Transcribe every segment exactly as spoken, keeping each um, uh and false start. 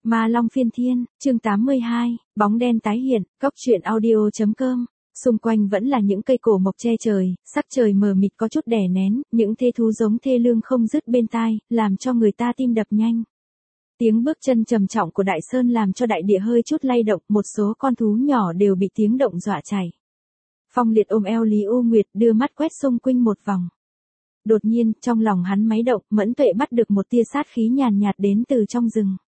Ma Long Phiên Thiên, chương tám mươi hai, bóng đen tái hiện, góc truyện audio chấm com. Xung quanh vẫn là những cây cổ mọc che trời, sắc trời mờ mịt có chút đè nén, những thê thú giống thê lương không dứt bên tai, làm cho người ta tim đập nhanh. Tiếng bước chân trầm trọng của Đại Sơn làm cho đại địa hơi chút lay động, một số con thú nhỏ đều bị tiếng động dọa chạy. Phong Liệt ôm eo Lý U Nguyệt đưa mắt quét xung quanh một vòng. Đột nhiên, trong lòng hắn máy động, Mẫn Tuệ bắt được một tia sát khí nhàn nhạt đến từ trong rừng.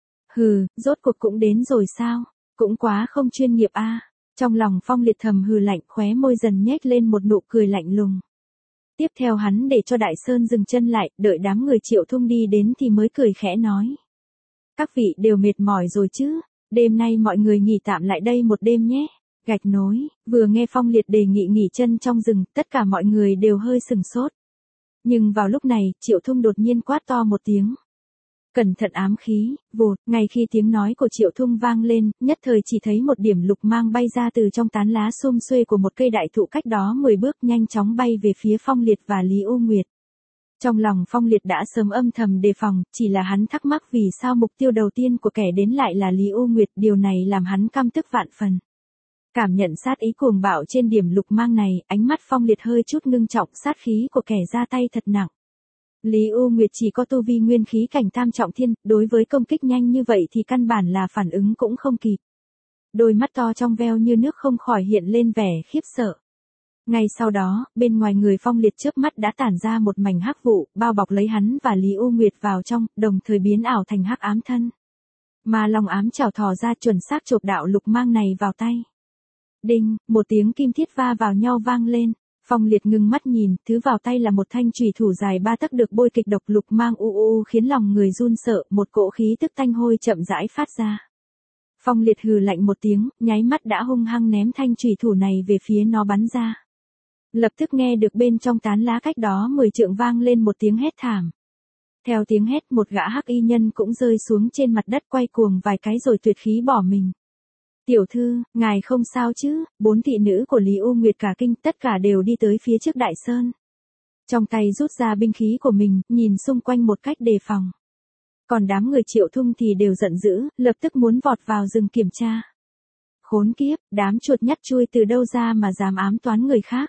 Hừ, rốt cuộc cũng đến rồi sao? Cũng quá không chuyên nghiệp a. Trong lòng Phong Liệt thầm hừ lạnh, khóe môi dần nhếch lên một nụ cười lạnh lùng. Tiếp theo hắn để cho Đại Sơn dừng chân lại, đợi đám người Triệu Thung đi đến thì mới cười khẽ nói. Các vị đều mệt mỏi rồi chứ, đêm nay mọi người nghỉ tạm lại đây một đêm nhé. Gạch nối, vừa nghe Phong Liệt đề nghị nghỉ chân trong rừng, tất cả mọi người đều hơi sừng sốt. Nhưng vào lúc này, Triệu Thung đột nhiên quát to một tiếng. Cẩn thận ám khí, vụt, ngay khi tiếng nói của Triệu Thung vang lên, nhất thời chỉ thấy một điểm lục mang bay ra từ trong tán lá xum xuê của một cây đại thụ cách đó mười bước nhanh chóng bay về phía Phong Liệt và Lý U Nguyệt. Trong lòng Phong Liệt đã sớm âm thầm đề phòng, chỉ là hắn thắc mắc vì sao mục tiêu đầu tiên của kẻ đến lại là Lý U Nguyệt, điều này làm hắn căm tức vạn phần. Cảm nhận sát ý cuồng bạo trên điểm lục mang này, ánh mắt Phong Liệt hơi chút ngưng trọng, sát khí của kẻ ra tay thật nặng. Lý U Nguyệt chỉ có tu vi nguyên khí cảnh tam trọng thiên, đối với công kích nhanh như vậy thì căn bản là phản ứng cũng không kịp. Đôi mắt to trong veo như nước không khỏi hiện lên vẻ khiếp sợ. Ngay sau đó, bên ngoài người Phong Liệt chớp mắt đã tản ra một mảnh hắc vụ, bao bọc lấy hắn và Lý U Nguyệt vào trong, đồng thời biến ảo thành hắc ám thân. Ma Long ám chảo thò ra chuẩn xác chộp đạo lục mang này vào tay. Đinh, một tiếng kim thiết va vào nhau vang lên. Phong Liệt ngưng mắt nhìn, thứ vào tay là một thanh chùy thủ dài ba tấc được bôi kịch độc lục mang u u khiến lòng người run sợ, một cỗ khí tức tanh hôi chậm rãi phát ra. Phong Liệt hừ lạnh một tiếng, nháy mắt đã hung hăng ném thanh chùy thủ này về phía nó bắn ra. Lập tức nghe được bên trong tán lá cách đó mười trượng vang lên một tiếng hét thảm. Theo tiếng hét, một gã hắc y nhân cũng rơi xuống trên mặt đất quay cuồng vài cái rồi tuyệt khí bỏ mình. Tiểu thư, ngài không sao chứ? Bốn thị nữ của Lý U Nguyệt cả kinh, tất cả đều đi tới phía trước Đại Sơn. Trong tay rút ra binh khí của mình, nhìn xung quanh một cách đề phòng. Còn đám người Triệu Thung thì đều giận dữ, lập tức muốn vọt vào rừng kiểm tra. Khốn kiếp, đám chuột nhắt chui từ đâu ra mà dám ám toán người khác.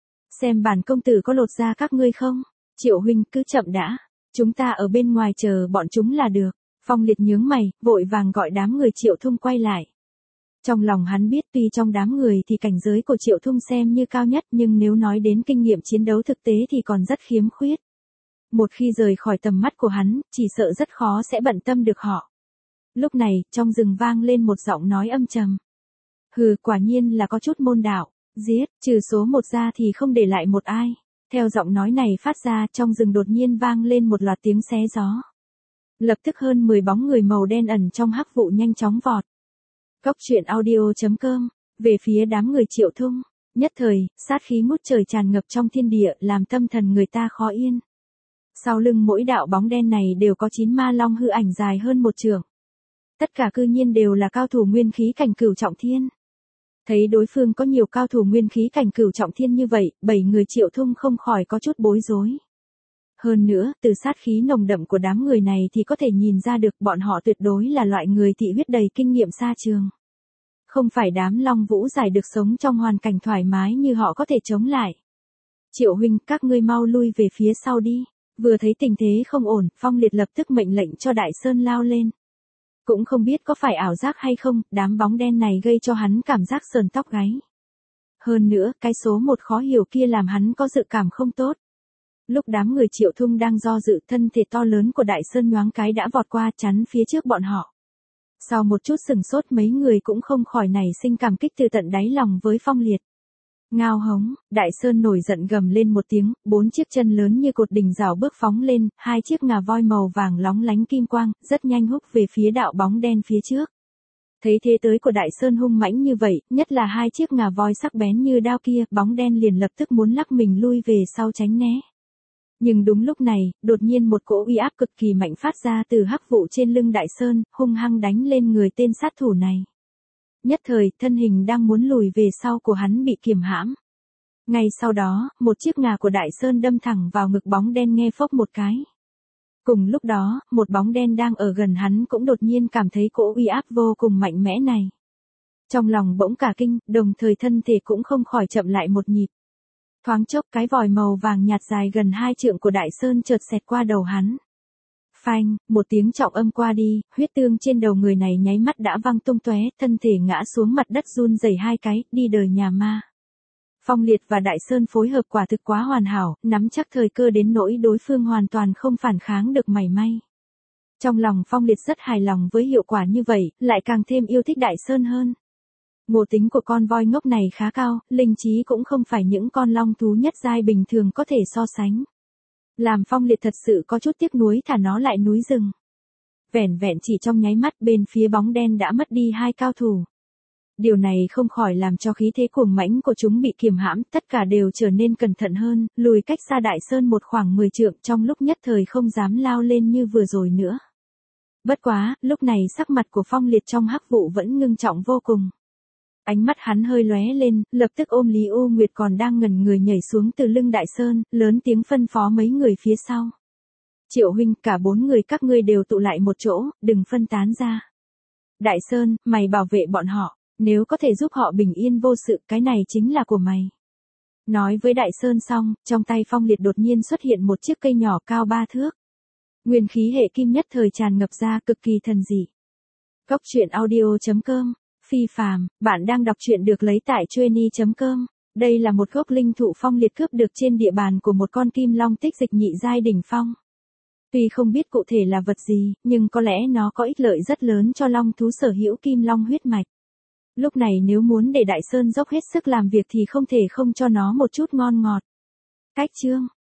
Xem bản công tử có lột da các ngươi không? Triệu huynh cứ chậm đã, chúng ta ở bên ngoài chờ bọn chúng là được. Phong Liệt nhướng mày, vội vàng gọi đám người Triệu Thung quay lại. Trong lòng hắn biết tuy trong đám người thì cảnh giới của Triệu Thung xem như cao nhất, nhưng nếu nói đến kinh nghiệm chiến đấu thực tế thì còn rất khiếm khuyết. Một khi rời khỏi tầm mắt của hắn, chỉ sợ rất khó sẽ bận tâm được họ. Lúc này, trong rừng vang lên một giọng nói âm trầm. Hừ, quả nhiên là có chút môn đạo, giết, trừ số một ra thì không để lại một ai. Theo giọng nói này phát ra, trong rừng đột nhiên vang lên một loạt tiếng xé gió. Lập tức hơn mười bóng người màu đen ẩn trong hắc vụ nhanh chóng vọt. Góc truyện audio chấm com, về phía đám người Triệu Thung, nhất thời, sát khí ngút trời tràn ngập trong thiên địa, làm tâm thần người ta khó yên. Sau lưng mỗi đạo bóng đen này đều có chín ma long hư ảnh dài hơn một trượng. Tất cả cư nhiên đều là cao thủ nguyên khí cảnh cửu trọng thiên. Thấy đối phương có nhiều cao thủ nguyên khí cảnh cửu trọng thiên như vậy, bảy người Triệu Thung không khỏi có chút bối rối. Hơn nữa, từ sát khí nồng đậm của đám người này thì có thể nhìn ra được bọn họ tuyệt đối là loại người thị huyết đầy kinh nghiệm xa trường. Không phải đám long vũ giải được sống trong hoàn cảnh thoải mái như họ có thể chống lại. Triệu huynh, các ngươi mau lui về phía sau đi. Vừa thấy tình thế không ổn, Phong Liệt lập tức mệnh lệnh cho Đại Sơn lao lên. Cũng không biết có phải ảo giác hay không, đám bóng đen này gây cho hắn cảm giác sờn tóc gáy. Hơn nữa, cái số một khó hiểu kia làm hắn có dự cảm không tốt. Lúc đám người Triệu Thung đang do dự, thân thể to lớn của Đại Sơn nhoáng cái đã vọt qua chắn phía trước bọn họ. Sau một chút sừng sốt mấy người cũng không khỏi nảy sinh cảm kích từ tận đáy lòng với Phong Liệt. Ngao hống, Đại Sơn nổi giận gầm lên một tiếng, bốn chiếc chân lớn như cột đỉnh rào bước phóng lên, hai chiếc ngà voi màu vàng lóng lánh kim quang, rất nhanh húc về phía đạo bóng đen phía trước. Thấy thế tới của Đại Sơn hung mãnh như vậy, nhất là hai chiếc ngà voi sắc bén như đao kia, bóng đen liền lập tức muốn lắc mình lui về sau tránh né. Nhưng đúng lúc này, đột nhiên một cỗ uy áp cực kỳ mạnh phát ra từ hắc vụ trên lưng Đại Sơn, hung hăng đánh lên người tên sát thủ này. Nhất thời, thân hình đang muốn lùi về sau của hắn bị kiềm hãm. Ngay sau đó, một chiếc ngà của Đại Sơn đâm thẳng vào ngực bóng đen nghe phốc một cái. Cùng lúc đó, một bóng đen đang ở gần hắn cũng đột nhiên cảm thấy cỗ uy áp vô cùng mạnh mẽ này. Trong lòng bỗng cả kinh, đồng thời thân thể cũng không khỏi chậm lại một nhịp. Thoáng chốc cái vòi màu vàng nhạt dài gần hai trượng của Đại Sơn chợt xẹt qua đầu hắn. Phanh, một tiếng trọng âm qua đi, huyết tương trên đầu người này nháy mắt đã văng tung tóe, thân thể ngã xuống mặt đất run rẩy hai cái, đi đời nhà ma. Phong Liệt và Đại Sơn phối hợp quả thực quá hoàn hảo, nắm chắc thời cơ đến nỗi đối phương hoàn toàn không phản kháng được mảy may. Trong lòng Phong Liệt rất hài lòng với hiệu quả như vậy, lại càng thêm yêu thích Đại Sơn hơn. Ngộ tính của con voi ngốc này khá cao, linh trí cũng không phải những con long thú nhất giai bình thường có thể so sánh. Làm Phong Liệt thật sự có chút tiếc nuối thả nó lại núi rừng. Vẻn vẹn chỉ trong nháy mắt bên phía bóng đen đã mất đi hai cao thủ. Điều này không khỏi làm cho khí thế cuồng mãnh của chúng bị kiềm hãm, tất cả đều trở nên cẩn thận hơn, lùi cách xa Đại Sơn một khoảng mười trượng trong lúc nhất thời không dám lao lên như vừa rồi nữa. Bất quá, lúc này sắc mặt của Phong Liệt trong hắc vụ vẫn ngưng trọng vô cùng. Ánh mắt hắn hơi lóe lên, lập tức ôm Lý U Nguyệt còn đang ngẩn người nhảy xuống từ lưng Đại Sơn, lớn tiếng phân phó mấy người phía sau. Triệu huynh, cả bốn người các ngươi đều tụ lại một chỗ, đừng phân tán ra. Đại Sơn, mày bảo vệ bọn họ, nếu có thể giúp họ bình yên vô sự, cái này chính là của mày. Nói với Đại Sơn xong, trong tay Phong Liệt đột nhiên xuất hiện một chiếc cây nhỏ cao ba thước. Nguyên khí hệ kim nhất thời tràn ngập ra, cực kỳ thần dị. Góc truyện audio chấm com. Phi phàm, bạn đang đọc truyện được lấy tại chueny chấm com. Đây là một gốc linh thụ Phong Liệt cướp được trên địa bàn của một con kim long tích dịch nhị giai đỉnh phong. Tuy không biết cụ thể là vật gì, nhưng có lẽ nó có ích lợi rất lớn cho long thú sở hữu kim long huyết mạch. Lúc này nếu muốn để Đại Sơn dốc hết sức làm việc thì không thể không cho nó một chút ngon ngọt. Cách chương